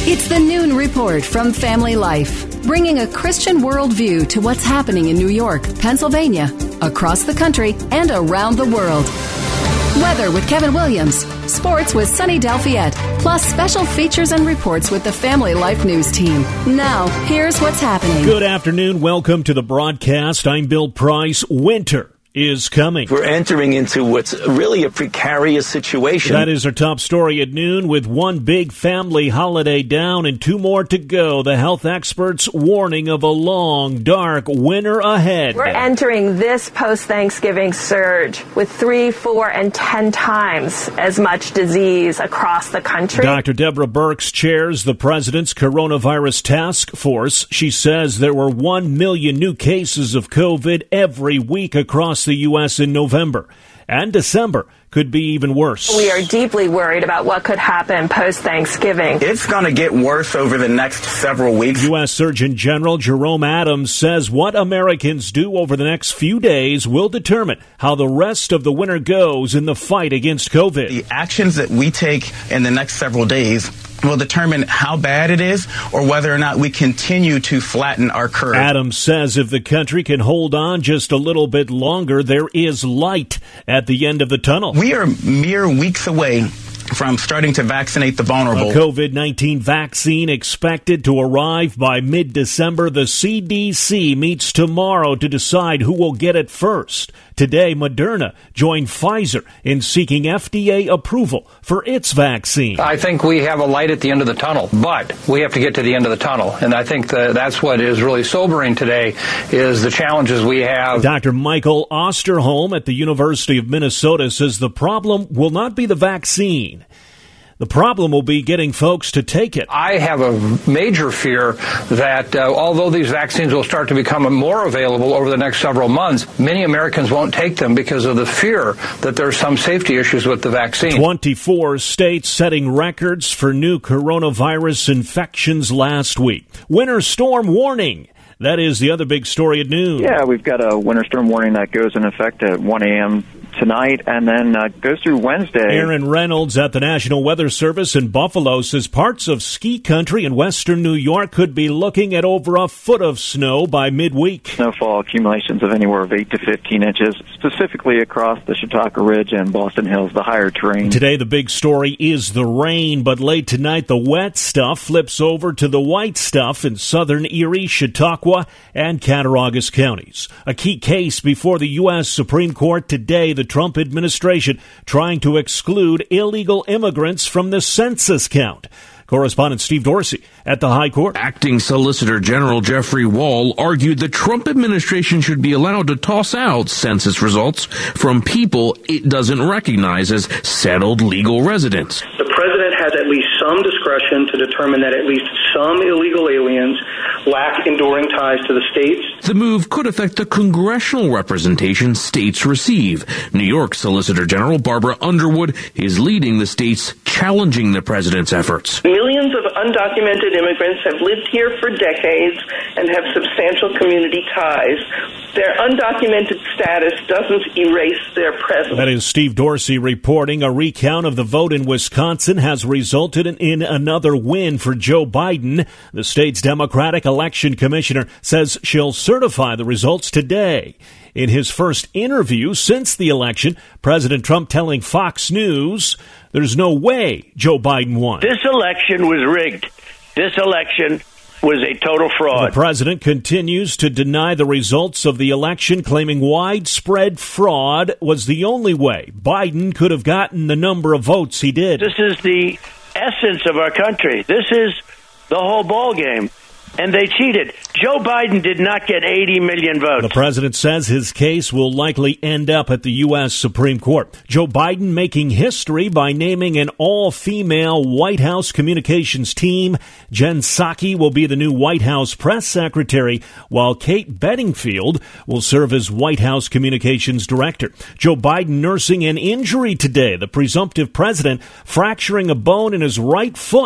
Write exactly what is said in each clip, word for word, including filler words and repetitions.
It's the Noon Report from Family Life, bringing a Christian worldview to what's happening in New York, Pennsylvania, across the country, and around the world. Weather with Kevin Williams, sports with Sunny Delfiette, plus special features and reports with the Family Life News team. Now, here's what's happening. Good afternoon. Welcome to the broadcast. I'm Bill Price. Winter is coming. We're entering into what's really a precarious situation. That is our top story at noon, with one big family holiday down and two more to go. The health experts warning of a long, dark winter ahead. We're entering this post-Thanksgiving surge with three, four, and ten times as much disease across the country. Doctor Deborah Birx chairs the president's coronavirus task force. She says there were one million new cases of COVID every week across the U S in November, and December could be even worse. We are deeply worried about what could happen post-Thanksgiving. It's going to get worse over the next several weeks. U S Surgeon General Jerome Adams says what Americans do over the next few days will determine how the rest of the winter goes in the fight against COVID. The actions that we take in the next several days will determine how bad it is or whether or not we continue to flatten our curve. Adams says if the country can hold on just a little bit longer, there is light at the end of the tunnel. We are mere weeks away from starting to vaccinate the vulnerable. A COVID nineteen vaccine expected to arrive by mid-December. The C D C meets tomorrow to decide who will get it first. Today, Moderna joined Pfizer in seeking F D A approval for its vaccine. I think we have a light at the end of the tunnel, but we have to get to the end of the tunnel. And I think that that's what is really sobering today, is the challenges we have. Doctor Michael Osterholm at the University of Minnesota says the problem will not be the vaccine. The problem will be getting folks to take it. I have a major fear that uh, although these vaccines will start to become more available over the next several months, many Americans won't take them because of the fear that there's some safety issues with the vaccine. twenty-four states setting records for new coronavirus infections last week. Winter storm warning. That is the other big story at noon. Yeah, we've got a winter storm warning that goes in effect at one a.m. tonight and then uh, goes through Wednesday. Aaron Reynolds at the National Weather Service in Buffalo says parts of ski country in western New York could be looking at over a foot of snow by midweek. Snowfall accumulations of anywhere of eight to fifteen inches, specifically across the Chautauqua Ridge and Boston Hills, the higher terrain. Today the big story is the rain, but late tonight the wet stuff flips over to the white stuff in southern Erie, Chautauqua, and Cattaraugus counties. A key case before the U S Supreme Court today. The Trump administration trying to exclude illegal immigrants from the census count. Correspondent Steve Dorsey at the High Court. Acting Solicitor General Jeffrey Wall argued the Trump administration should be allowed to toss out census results from people it doesn't recognize as settled legal residents. The president has at least some discretion to determine that at least some illegal aliens lack enduring ties to the states. The move could affect the congressional representation states receive. New York Solicitor General Barbara Underwood is leading the states challenging the president's efforts. Millions of undocumented immigrants have lived here for decades and have substantial community ties. Their undocumented status doesn't erase their presence. That is Steve Dorsey reporting. A recount of the vote in Wisconsin has resulted in, in another win for Joe Biden. The state's Democratic Election Commissioner says she'll certify the results today. In his first interview since the election, President Trump telling Fox News there's no way Joe Biden won. This election was rigged. This election was a total fraud. The president continues to deny the results of the election, claiming widespread fraud was the only way Biden could have gotten the number of votes he did. This is the essence of our country. This is the whole ball game. And they cheated. Joe Biden did not get eighty million votes. The president says his case will likely end up at the U S Supreme Court. Joe Biden making history by naming an all-female White House communications team. Jen Psaki will be the new White House press secretary, while Kate Bedingfield will serve as White House communications director. Joe Biden nursing an injury today. The presumptive president fracturing a bone in his right foot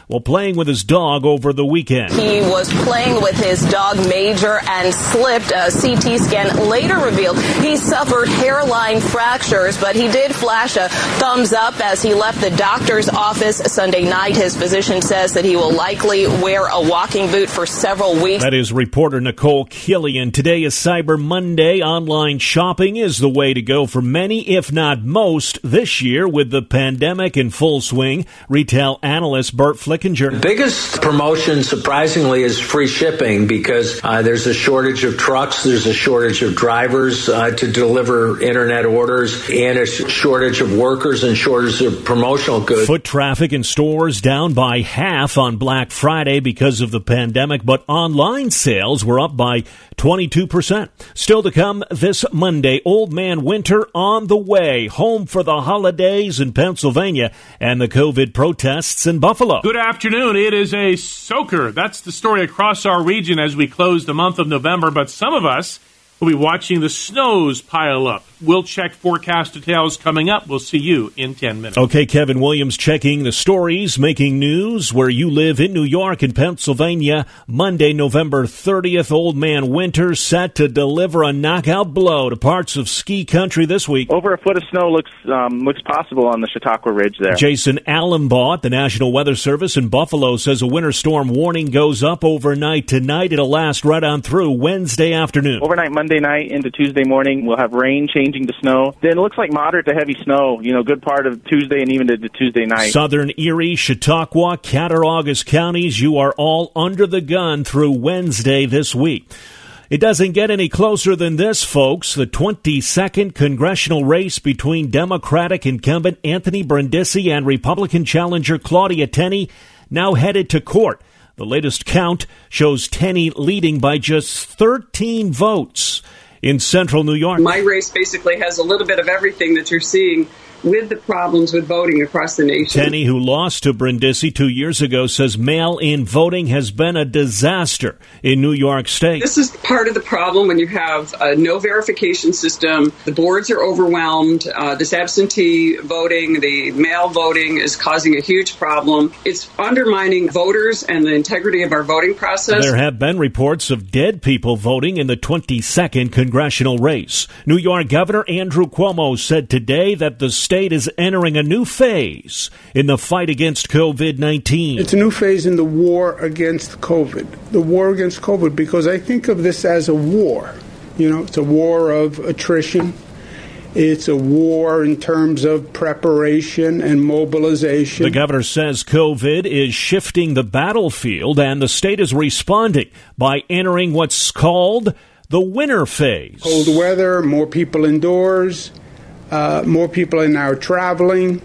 while playing with his dog over the weekend. He was playing with his dog Major and slipped. A C T scan later revealed he suffered hairline fractures, but he did flash a thumbs up as he left the doctor's office Sunday night. His physician says that he will likely wear a walking boot for several weeks. That is reporter Nicole Killian. Today is Cyber Monday. Online shopping is the way to go for many, if not most, this year with the pandemic in full swing. Retail analyst Bert Flickinger. The biggest promotion, surprisingly, is free shipping because uh, there's a shortage of trucks, there's a shortage of drivers uh, to deliver internet orders, and a sh- shortage of workers and shortage of promotional goods. Foot traffic in stores down by half on Black Friday because of the pandemic, but online sales were up by twenty-two percent. Still to come this Monday, Old Man Winter on the way, home for the holidays in Pennsylvania and the COVID protests in Buffalo. Good afternoon. It is a soaker. That's the story across our region as we close the month of November, but some of us will be watching the snows pile up. We'll check forecast details coming up. We'll see you in ten minutes. Okay, Kevin Williams checking the stories, making news where you live in New York and Pennsylvania. Monday, November thirtieth, Old Man Winter set to deliver a knockout blow to parts of ski country this week. Over a foot of snow looks um, looks possible on the Chautauqua Ridge there. Jason Allenbaugh at the National Weather Service in Buffalo says a winter storm warning goes up overnight tonight. It'll last right on through Wednesday afternoon. Overnight Monday night into Tuesday morning, we'll have rain changing to snow. Then it looks like moderate to heavy snow, you know, good part of Tuesday and even to Tuesday night. Southern Erie, Chautauqua, Cattaraugus counties, you are all under the gun through Wednesday this week. It doesn't get any closer than this, folks. The twenty-second congressional race between Democratic incumbent Anthony Brindisi and Republican challenger Claudia Tenney now headed to court. The latest count shows Tenney leading by just thirteen votes in central New York. My race basically has a little bit of everything that you're seeing with the problems with voting across the nation. Tenney, who lost to Brindisi two years ago, says mail-in voting has been a disaster in New York State. This is part of the problem when you have a no verification system. The boards are overwhelmed. Uh, this absentee voting, the mail voting is causing a huge problem. It's undermining voters and the integrity of our voting process. There have been reports of dead people voting in the twenty-second congressional race. New York Governor Andrew Cuomo said today that the state is entering a new phase in the fight against COVID nineteen. It's a new phase in the war against COVID. The war against COVID, because I think of this as a war. You know, it's a war of attrition. It's a war in terms of preparation and mobilization. The governor says COVID is shifting the battlefield and the state is responding by entering what's called the winter phase. Cold weather, more people indoors. Uh, more people are now traveling.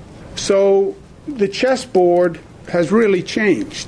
So the chessboard has really changed.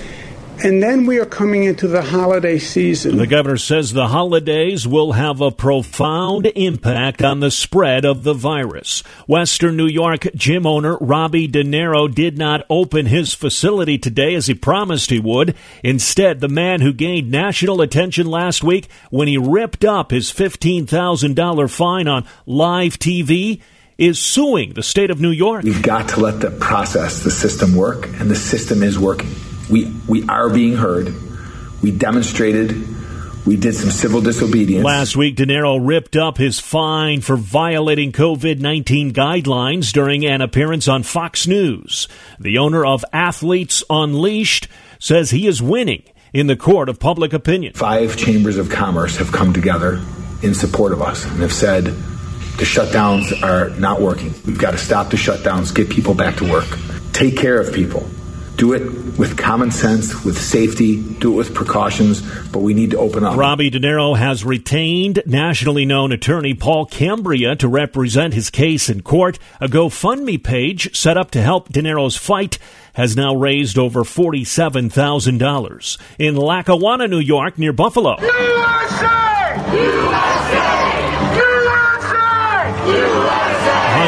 And then we are coming into the holiday season. The governor says the holidays will have a profound impact on the spread of the virus. Western New York gym owner Robbie De Niro did not open his facility today as he promised he would. Instead, the man who gained national attention last week when he ripped up his fifteen thousand dollars fine on live T V is suing the state of New York. We've got to let the process, the system work, and the system is working. We we are being heard. We demonstrated. We did some civil disobedience. Last week, De Niro ripped up his fine for violating COVID nineteen guidelines during an appearance on Fox News. The owner of Athletes Unleashed says he is winning in the court of public opinion. Five chambers of commerce have come together in support of us and have said the shutdowns are not working. We've got to stop the shutdowns, get people back to work, take care of people. Do it with common sense, with safety, do it with precautions, but we need to open up. Robbie De Niro has retained nationally known attorney Paul Cambria to represent his case in court. A GoFundMe page set up to help De Niro's fight has now raised over forty-seven thousand dollars. In Lackawanna, New York, near Buffalo. U S A! U S A! U S A! U S A!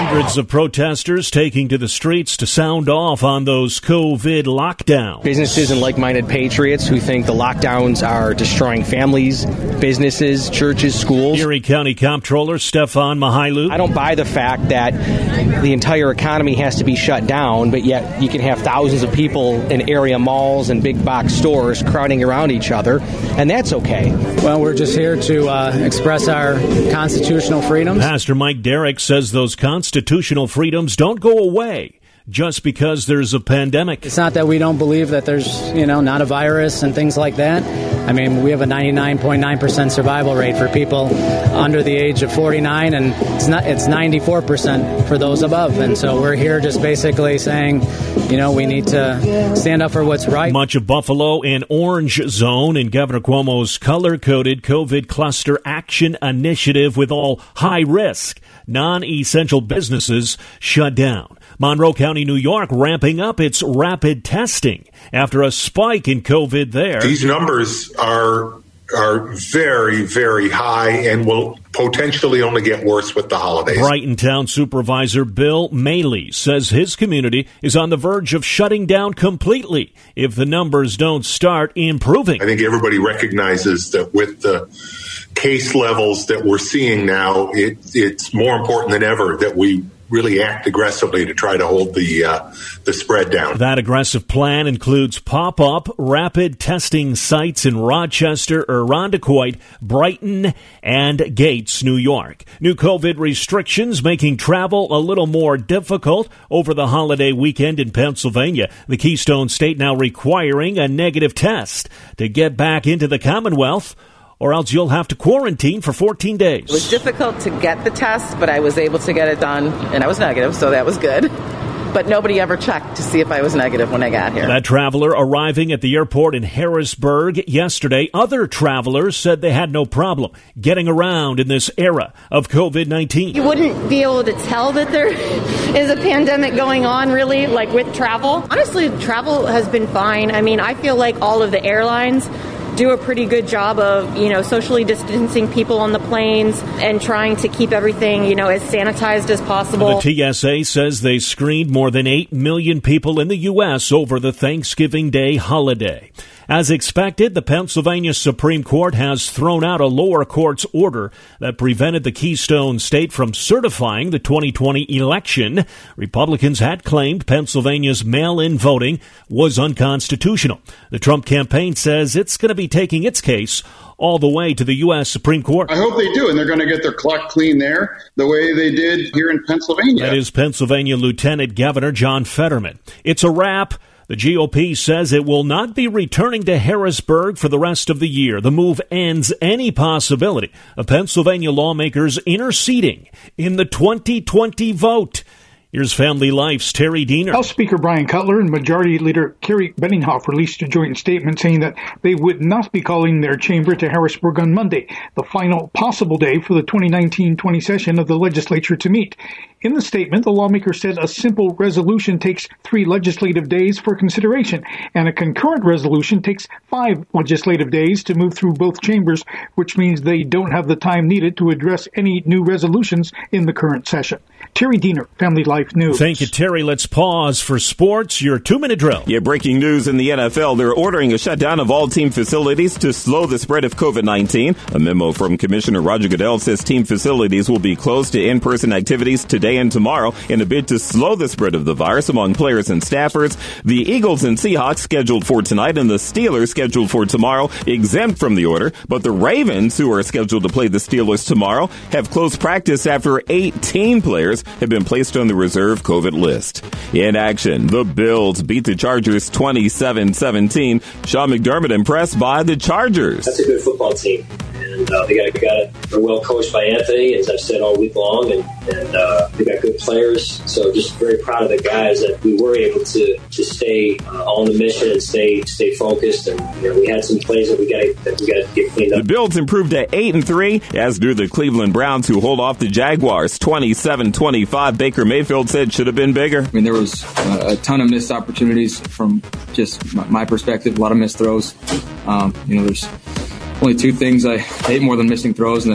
Hundreds of protesters taking to the streets to sound off on those COVID lockdowns. Businesses and like-minded patriots who think the lockdowns are destroying families, businesses, churches, schools. Erie County Comptroller Stefan Mihailu. I don't buy the fact that the entire economy has to be shut down, but yet you can have thousands of people in area malls and big box stores crowding around each other, and that's okay. Well, we're just here to uh, express our constitutional freedoms. Pastor Mike Derrick says those constitutional freedoms don't go away just because there's a pandemic. It's not that we don't believe that there's, you know, not a virus and things like that. I mean, we have a ninety-nine point nine percent survival rate for people under the age of forty-nine, and it's not it's ninety-four percent for those above. And so we're here just basically saying, you know, we need to stand up for what's right. Much of Buffalo an orange zone in Governor Cuomo's color-coded COVID cluster action initiative with all high-risk, non-essential businesses shut down. Monroe County, New York, ramping up its rapid testing after a spike in COVID there. These numbers are are very, very high and will potentially only get worse with the holidays. Brighton Town Supervisor Bill Maley says his community is on the verge of shutting down completely if the numbers don't start improving. I think everybody recognizes that with the case levels that we're seeing now, it, it's more important than ever that we really act aggressively to try to hold the uh, the spread down. That aggressive plan includes pop-up rapid testing sites in Rochester, Irondequoit, Brighton, and Gates, New York. New COVID restrictions making travel a little more difficult over the holiday weekend in Pennsylvania. The Keystone State now requiring a negative test to get back into the Commonwealth, or else you'll have to quarantine for fourteen days. It was difficult to get the test, but I was able to get it done, and I was negative, so that was good. But nobody ever checked to see if I was negative when I got here. That traveler arriving at the airport in Harrisburg yesterday, other travelers said they had no problem getting around in this era of COVID nineteen. You wouldn't be able to tell that there is a pandemic going on, really, like with travel. Honestly, travel has been fine. I mean, I feel like all of the airlines do a pretty good job of, you know, socially distancing people on the planes and trying to keep everything, you know, as sanitized as possible. The T S A says they screened more than eight million people in the U S over the Thanksgiving Day holiday. As expected, the Pennsylvania Supreme Court has thrown out a lower court's order that prevented the Keystone State from certifying the twenty twenty election. Republicans had claimed Pennsylvania's mail-in voting was unconstitutional. The Trump campaign says it's going to be taking its case all the way to the U S Supreme Court. I hope they do, and they're going to get their clock clean there the way they did here in Pennsylvania. That is Pennsylvania Lieutenant Governor John Fetterman. It's a wrap. The G O P says it will not be returning to Harrisburg for the rest of the year. The move ends any possibility of Pennsylvania lawmakers interceding in the twenty twenty vote. Here's Family Life's Terry Diener. House Speaker Brian Cutler and Majority Leader Kerry Benninghoff released a joint statement saying that they would not be calling their chamber to Harrisburg on Monday, the final possible day for the twenty nineteen twenty session of the legislature to meet. In the statement, the lawmaker said a simple resolution takes three legislative days for consideration, and a concurrent resolution takes five legislative days to move through both chambers, which means they don't have the time needed to address any new resolutions in the current session. Terry Diener, Family Life News. Thank you, Terry. Let's pause for sports. Your two-minute drill. Yeah, breaking news in the N F L. They're ordering a shutdown of all team facilities to slow the spread of COVID nineteen. A memo from Commissioner Roger Goodell says team facilities will be closed to in-person activities today and tomorrow in a bid to slow the spread of the virus among players and staffers. The Eagles and Seahawks scheduled for tonight and the Steelers scheduled for tomorrow exempt from the order, but the Ravens, who are scheduled to play the Steelers tomorrow, have closed practice after eighteen players have been placed on the reserve COVID list. In action, the Bills beat the Chargers twenty-seven seventeen. Sean McDermott impressed by the Chargers. That's a good football team. And uh, they got, they got they're well coached by Anthony, as I've said all week long, and, and uh, they got good players. So just very proud of the guys that we were able to to stay uh, on the mission and stay stay focused. And you know, we had some plays that we got that we got to get cleaned up. The Bills improved to eight and three, as do the Cleveland Browns, who hold off the Jaguars twenty-seven twenty-five. Baker Mayfield said should have been bigger. I mean, there was uh, a ton of missed opportunities from just my, my perspective. A lot of missed throws. Um, you know, there's only two things I hate more than missing throws, and that's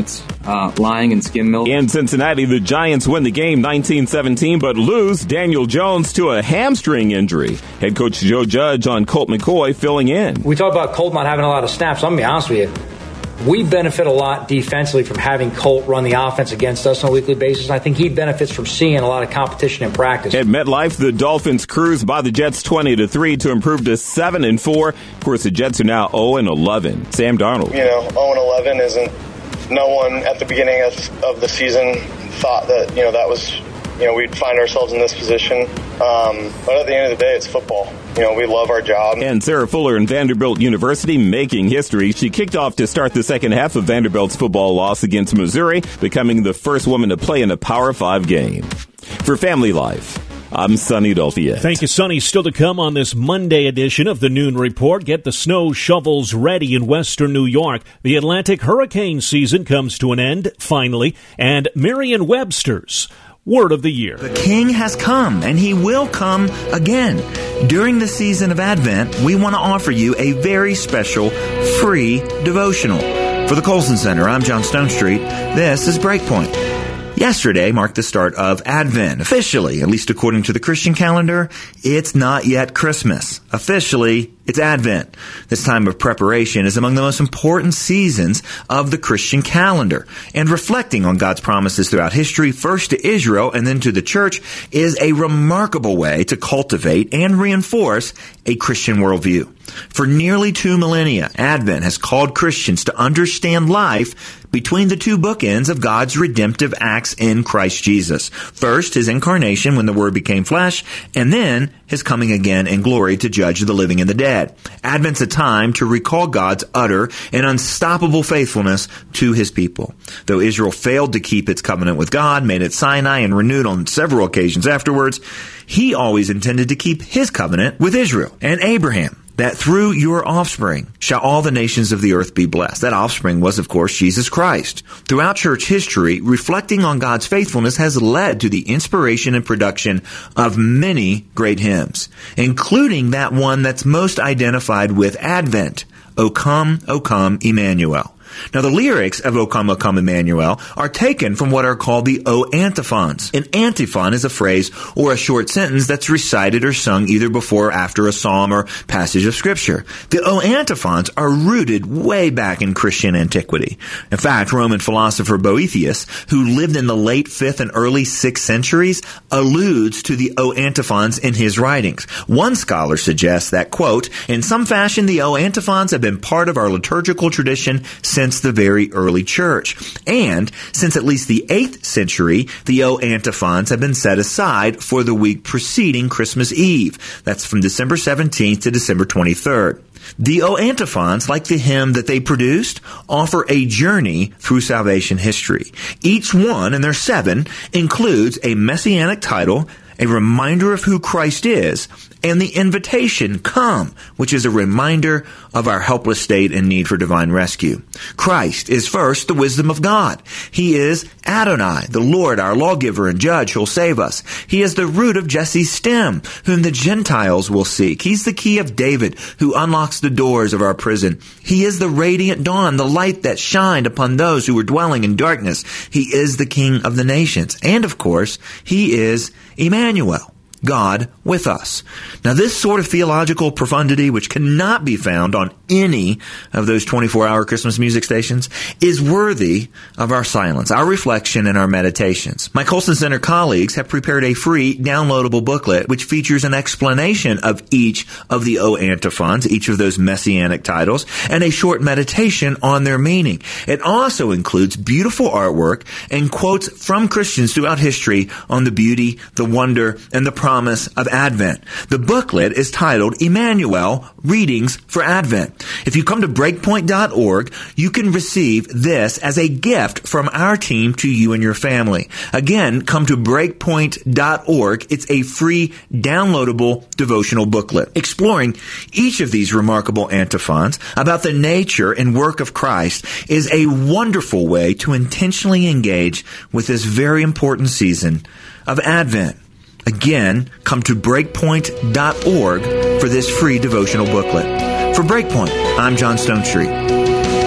uh, lying in skim milk. In Cincinnati, the Giants win the game nineteen seventeen, but lose Daniel Jones to a hamstring injury. Head coach Joe Judge on Colt McCoy filling in. We talk about Colt not having a lot of snaps. I'm going to be honest with you. We benefit a lot defensively from having Colt run the offense against us on a weekly basis. I think he benefits from seeing a lot of competition in practice. At MetLife, the Dolphins cruise by the Jets twenty to three to improve to seven and four. Of course, the Jets are now oh and eleven. Sam Darnold. You know, oh and eleven isn't. No one at the beginning of, of the season thought that, you know, that was, you know, we'd find ourselves in this position. Um, but at the end of the day, it's football. You know, we love our job. And Sarah Fuller in Vanderbilt University making history. She kicked off to start the second half of Vanderbilt's football loss against Missouri, becoming the first woman to play in a Power Five game. For Family Life, I'm Sonny Dolphy. Thank you, Sonny. Still to come on this Monday edition of the Noon Report. Get the snow shovels ready in western New York. The Atlantic hurricane season comes to an end, finally. And Merriam-Webster's Word of the Year. The King has come, and he will come again. During the season of Advent, we want to offer you a very special free devotional. For the Colson Center, I'm John Stonestreet. This is Breakpoint. Yesterday marked the start of Advent. Officially, at least according to the Christian calendar, it's not yet Christmas. Officially, it's Advent. This time of preparation is among the most important seasons of the Christian calendar. And reflecting on God's promises throughout history, first to Israel and then to the church, is a remarkable way to cultivate and reinforce a Christian worldview. For nearly two millennia, Advent has called Christians to understand life between the two bookends of God's redemptive acts in Christ Jesus. First, his incarnation when the Word became flesh, and then his coming again in glory to judge the living and the dead. Advent's a time to recall God's utter and unstoppable faithfulness to his people. Though Israel failed to keep its covenant with God, made at Sinai, and renewed on several occasions afterwards, he always intended to keep his covenant with Israel and Abraham, that through your offspring shall all the nations of the earth be blessed. That offspring was, of course, Jesus Christ. Throughout church history, reflecting on God's faithfulness has led to the inspiration and production of many great hymns, including that one that's most identified with Advent, O Come, O Come, Emmanuel. Now, the lyrics of O Come, O Come, Emmanuel are taken from what are called the O antiphons. An antiphon is a phrase or a short sentence that's recited or sung either before or after a psalm or passage of Scripture. The O antiphons are rooted way back in Christian antiquity. In fact, Roman philosopher Boethius, who lived in the late fifth and early sixth centuries, alludes to the O antiphons in his writings. One scholar suggests that, quote, in some fashion the O antiphons have been part of our liturgical tradition since Since the very early church. And since at least the eighth century, the O antiphons have been set aside for the week preceding Christmas Eve. That's from December seventeenth to December twenty-third. The O antiphons, like the hymn that they produced, offer a journey through salvation history. Each one, and there's seven, includes a messianic title, a reminder of who Christ is, and the invitation, come, which is a reminder of our helpless state and need for divine rescue. Christ is first the wisdom of God. He is Adonai, the Lord, our lawgiver and judge who'll save us. He is the root of Jesse's stem, whom the Gentiles will seek. He's the key of David, who unlocks the doors of our prison. He is the radiant dawn, the light that shined upon those who were dwelling in darkness. He is the King of the nations. And of course, he is Emmanuel, God with us. Now, this sort of theological profundity, which cannot be found on any of those twenty-four hour Christmas music stations, is worthy of our silence, our reflection, and our meditations. My Colson Center colleagues have prepared a free downloadable booklet which features an explanation of each of the O antiphons, each of those messianic titles, and a short meditation on their meaning. It also includes beautiful artwork and quotes from Christians throughout history on the beauty, the wonder, and the promise of Advent. The booklet is titled Emmanuel, Readings for Advent. If you come to breakpoint dot org, you can receive this as a gift from our team to you and your family. Again, come to breakpoint dot org. It's a free downloadable devotional booklet exploring each of these remarkable antiphons about the nature and work of Christ is a wonderful way to intentionally engage with this very important season of Advent. Again, come to breakpoint dot org for this free devotional booklet. For Breakpoint, I'm John Stonestreet.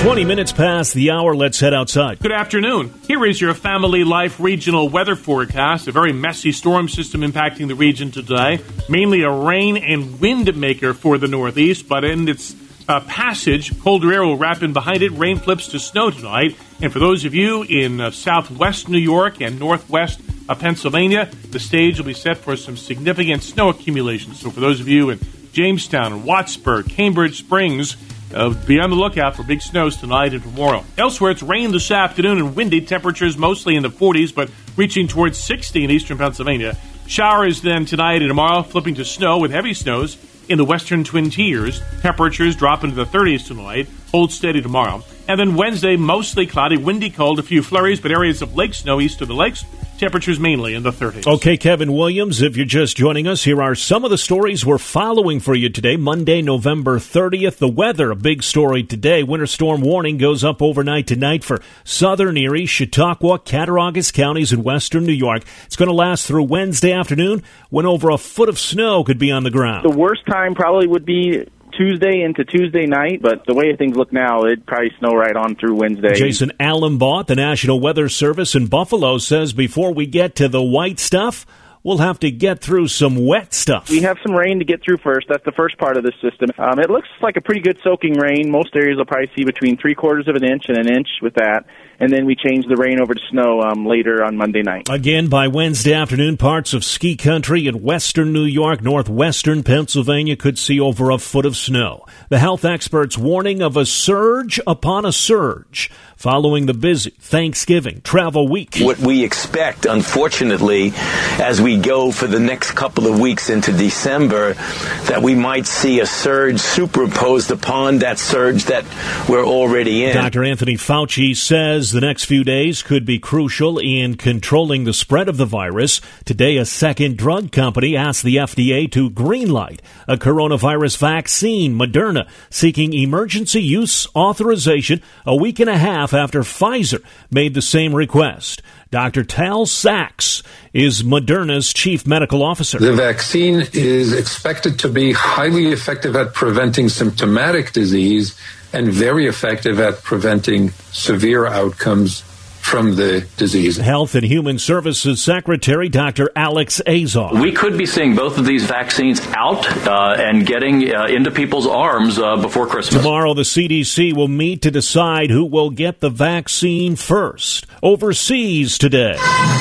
twenty minutes past the hour. Let's head outside. Good afternoon. Here is your Family Life regional weather forecast. A very messy storm system impacting the region today. Mainly a rain and wind maker for the Northeast, but in its uh, passage, colder air will wrap in behind it. Rain flips to snow tonight. And for those of you in uh, southwest New York and northwest uh, Pennsylvania, the stage will be set for some significant snow accumulation. So for those of you in Jamestown and Wattsburg, Cambridge Springs, Uh, be on the lookout for big snows tonight and tomorrow. Elsewhere, it's rain this afternoon and windy. Temperatures mostly in the forties, but reaching towards sixty in eastern Pennsylvania. Showers then tonight and tomorrow, flipping to snow with heavy snows in the western Twin Tiers. Temperatures drop into the thirties tonight, hold steady tomorrow. And then Wednesday, mostly cloudy, windy, cold, a few flurries, but areas of lake snow east of the lakes. Temperatures mainly in the thirties. Okay, Kevin Williams, if you're just joining us, here are some of the stories we're following for you today. Monday, November thirtieth. The weather, a big story today. Winter storm warning goes up overnight tonight for southern Erie, Chautauqua, Cattaraugus counties in western New York. It's going to last through Wednesday afternoon when over a foot of snow could be on the ground. The worst time probably would be Tuesday into Tuesday night, but the way things look now, it'd probably snow right on through Wednesday. Jason Allenbaugh, the National Weather Service in Buffalo, says before we get to the white stuff, we'll have to get through some wet stuff. We have some rain to get through first. That's the first part of this system. Um, it looks like a pretty good soaking rain. Most areas will probably see between three quarters of an inch and an inch with that. And then we change the rain over to snow um, later on Monday night. Again, by Wednesday afternoon, parts of ski country in western New York, northwestern Pennsylvania could see over a foot of snow. The health experts warning of a surge upon a surge following the busy Thanksgiving travel week. What we expect, unfortunately, as we go for the next couple of weeks into December, that we might see a surge superimposed upon that surge that we're already in. Doctor Anthony Fauci says the next few days could be crucial in controlling the spread of the virus. Today, a second drug company asked the F D A to greenlight a coronavirus vaccine, Moderna, seeking emergency use authorization a week and a half after Pfizer made the same request. Doctor Tal Sachs is Moderna's chief medical officer. The vaccine is expected to be highly effective at preventing symptomatic disease and very effective at preventing severe outcomes from the disease. Health and Human Services Secretary Doctor Alex Azar. We could be seeing both of these vaccines out uh, and getting uh, into people's arms uh, before Christmas. Tomorrow, the C D C will meet to decide who will get the vaccine first. Overseas today,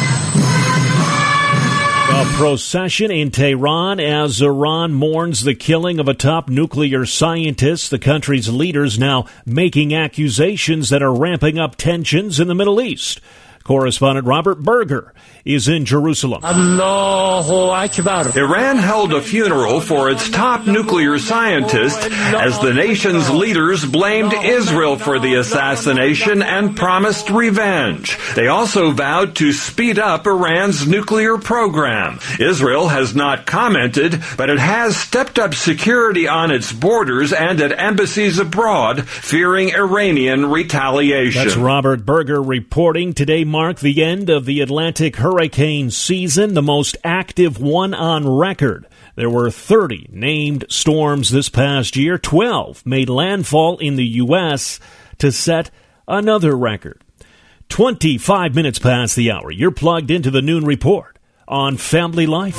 a procession in Tehran as Iran mourns the killing of a top nuclear scientist. The country's leaders now making accusations that are ramping up tensions in the Middle East. Correspondent Robert Berger is in Jerusalem. Allahu Akbar. Iran held a funeral for its top nuclear scientist as the nation's leaders blamed Israel for the assassination and promised revenge. They also vowed to speed up Iran's nuclear program. Israel has not commented, but it has stepped up security on its borders and at embassies abroad, fearing Iranian retaliation. That's Robert Berger reporting. Today marked the end of the Atlantic hurricane season, the most active one on record. There were thirty named storms this past year. twelve made landfall in the U S to set another record. twenty-five minutes past the hour. You're plugged into the Noon Report on Family Life.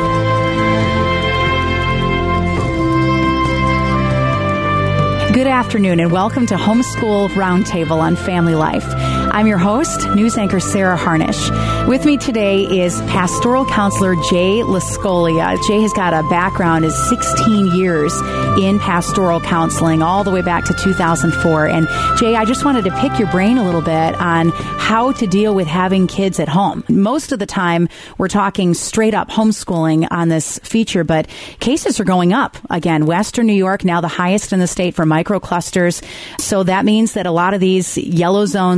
Good afternoon and welcome to Homeschool Roundtable on Family Life. I'm your host, news anchor Sarah Harnish. With me today is pastoral counselor Jay Lascolia. Jay has got a background as sixteen years in pastoral counseling, all the way back to two thousand four. And Jay, I just wanted to pick your brain a little bit on how to deal with having kids at home. Most of the time, we're talking straight up homeschooling on this feature, but cases are going up. Again, Western New York, now the highest in the state for microclusters. So that means that a lot of these yellow zones, orange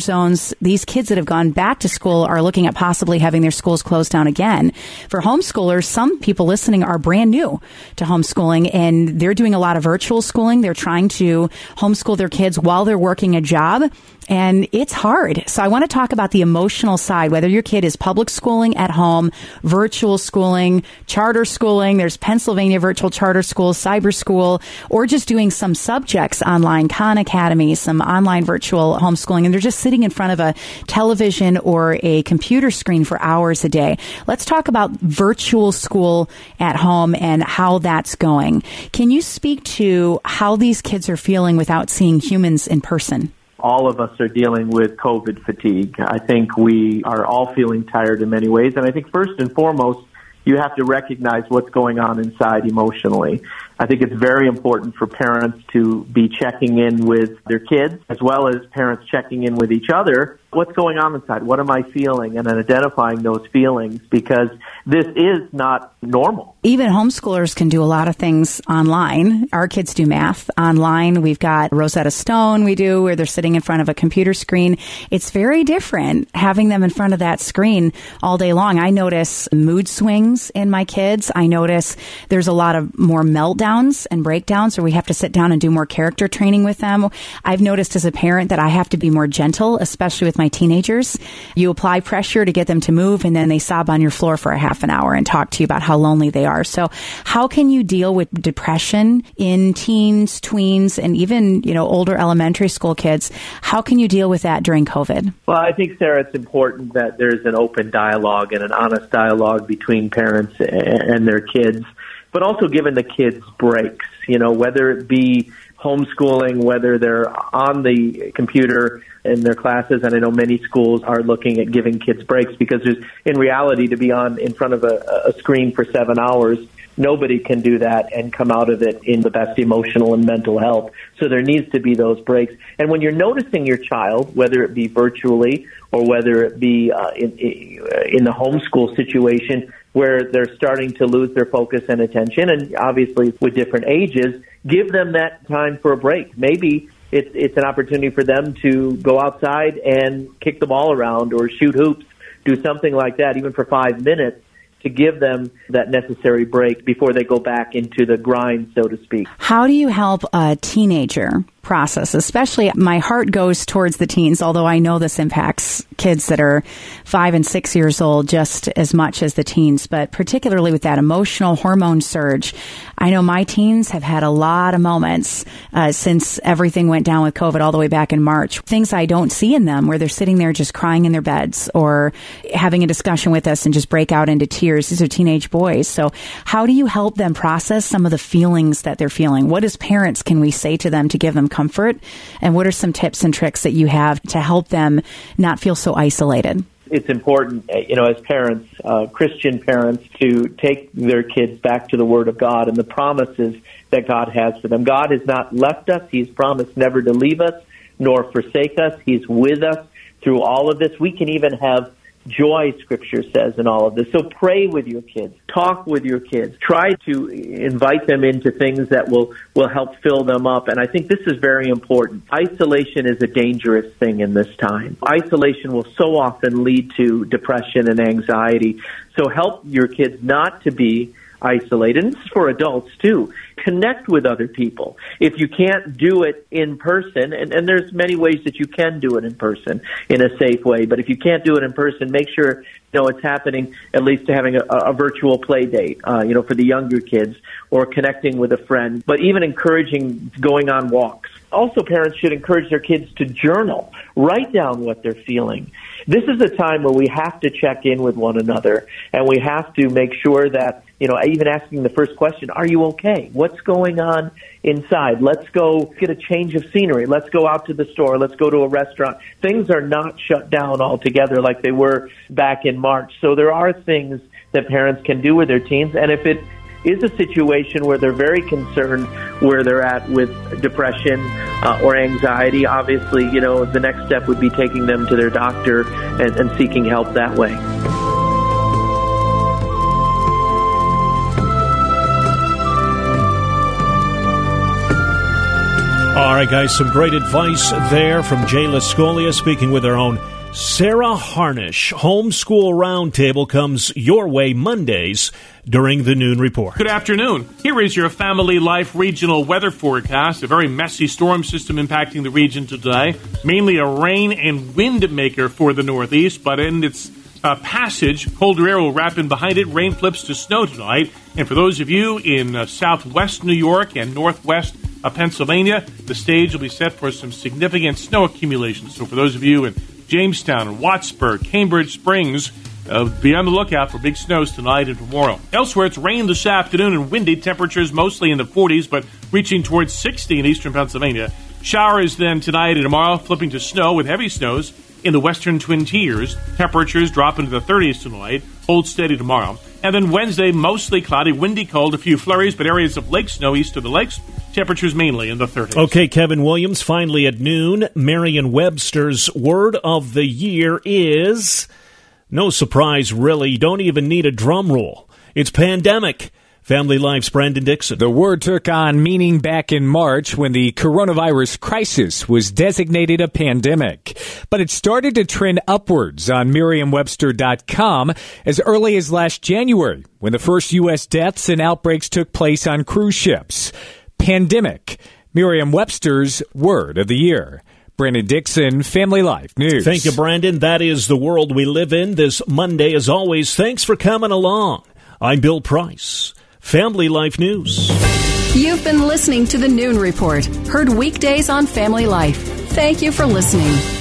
zones, these kids that have gone back to school are looking at possibly having their schools closed down again. For homeschoolers, some people listening are brand new to homeschooling, and they're doing a lot of virtual schooling. They're trying to homeschool their kids while they're working a job. And it's hard. So I want to talk about the emotional side, whether your kid is public schooling at home, virtual schooling, charter schooling. There's Pennsylvania virtual charter school, cyber school, or just doing some subjects online, Khan Academy, some online virtual homeschooling. And they're just sitting in front of a television or a computer screen for hours a day. Let's talk about virtual school at home and how that's going. Can you speak to how these kids are feeling without seeing humans in person? All of us are dealing with COVID fatigue. I think we are all feeling tired in many ways. And I think first and foremost, you have to recognize what's going on inside emotionally. I think it's very important for parents to be checking in with their kids, as well as parents checking in with each other. What's going on inside? What am I feeling? And then identifying those feelings, because this is not normal. Even homeschoolers can do a lot of things online. Our kids do math online. We've got Rosetta Stone we do where they're sitting in front of a computer screen. It's very different having them in front of that screen all day long. I notice mood swings in my kids. I notice there's a lot of more meltdowns and breakdowns where we have to sit down and do more character training with them. I've noticed as a parent that I have to be more gentle, especially with my teenagers. You apply pressure to get them to move, and then they sob on your floor for a half an hour and talk to you about how lonely they are. So how can you deal with depression in teens, tweens, and even, you know, older elementary school kids? How can you deal with that during COVID? Well, I think, Sarah, it's important that there's an open dialogue and an honest dialogue between parents and their kids, but also giving the kids breaks, you know, whether it be homeschooling, whether they're on the computer in their classes. And I know many schools are looking at giving kids breaks, because there's, in reality, to be on in front of a, a screen for seven hours, nobody can do that and come out of it in the best emotional and mental health. So there needs to be those breaks. And when you're noticing your child, whether it be virtually or whether it be uh, in, in the homeschool situation, where they're starting to lose their focus and attention, and obviously with different ages, give them that time for a break. Maybe it's, it's an opportunity for them to go outside and kick the ball around or shoot hoops, do something like that, even for five minutes, to give them that necessary break before they go back into the grind, so to speak. How do you help a teenager process? Especially, my heart goes towards the teens, although I know this impacts kids that are five and six years old just as much as the teens, but particularly with that emotional hormone surge. I know my teens have had a lot of moments uh, since everything went down with COVID all the way back in March. Things I don't see in them, where they're sitting there just crying in their beds or having a discussion with us and just break out into tears. These are teenage boys. So how do you help them process some of the feelings that they're feeling? What as parents can we say to them to give them comfort? And what are some tips and tricks that you have to help them not feel so isolated? It's important, you know, as parents, uh, Christian parents, to take their kids back to the Word of God and the promises that God has for them. God has not left us. He's promised never to leave us nor forsake us. He's with us through all of this. We can even have joy, Scripture says, in all of this. So pray with your kids. Talk with your kids. Try to invite them into things that will, will help fill them up. And I think this is very important. Isolation is a dangerous thing in this time. Isolation will so often lead to depression and anxiety. So help your kids not to be isolated. And this is for adults too. Connect with other people. If you can't do it in person, and, and there's many ways that you can do it in person in a safe way, but if you can't do it in person, make sure you know it's happening, at least to having a, a virtual play date, uh, you know, for the younger kids, or connecting with a friend, but even encouraging going on walks. Also, parents should encourage their kids to journal, write down what they're feeling. This is a time where we have to check in with one another, and we have to make sure that, you know, even asking the first question, are you okay? What's going on inside? Let's go get a change of scenery. Let's go out to the store. Let's go to a restaurant. Things are not shut down altogether like they were back in March. So there are things that parents can do with their teens, and if it is a situation where they're very concerned where they're at with depression uh, or anxiety, obviously, you know, the next step would be taking them to their doctor and, and seeking help that way. All right, guys, some great advice there from Jay Lascolia, speaking with our own Sarah Harnish. Homeschool Roundtable comes your way Mondays during the Noon Report. Good afternoon. Here is your Family Life regional weather forecast. A very messy storm system impacting the region today. Mainly a rain and wind maker for the Northeast, but in its uh, passage, colder air will wrap in behind it. Rain flips to snow tonight. And for those of you in uh, southwest New York and northwest uh, Pennsylvania, the stage will be set for some significant snow accumulation. So for those of you in Jamestown and Wattsburg, Cambridge Springs, uh, be on the lookout for big snows tonight and tomorrow. Elsewhere, it's rain this afternoon and windy. Temperatures mostly in the forties, but reaching towards sixty in eastern Pennsylvania. Showers then tonight and tomorrow, flipping to snow with heavy snows in the western Twin Tiers. Temperatures drop into the thirties tonight, hold steady tomorrow. And then Wednesday, mostly cloudy, windy, cold, a few flurries, but areas of lake snow east of the lakes. Temperatures mainly in the thirties. Okay, Kevin Williams, finally at noon. Merriam-Webster's word of the year is, no surprise really, you don't even need a drum roll. It's pandemic. Family Life's Brandon Dixon. The word took on meaning back in March when the coronavirus crisis was designated a pandemic. But it started to trend upwards on Merriam Webster dot com as early as last January when the first U S deaths and outbreaks took place on cruise ships. Pandemic, Merriam-Webster's word of the year. Brandon Dixon, Family Life News. Thank you, Brandon. That is the world we live in this Monday. As always, thanks for coming along. I'm Bill Price. Family Life News. You've been listening to the Noon Report, heard weekdays on Family Life. Thank you for listening.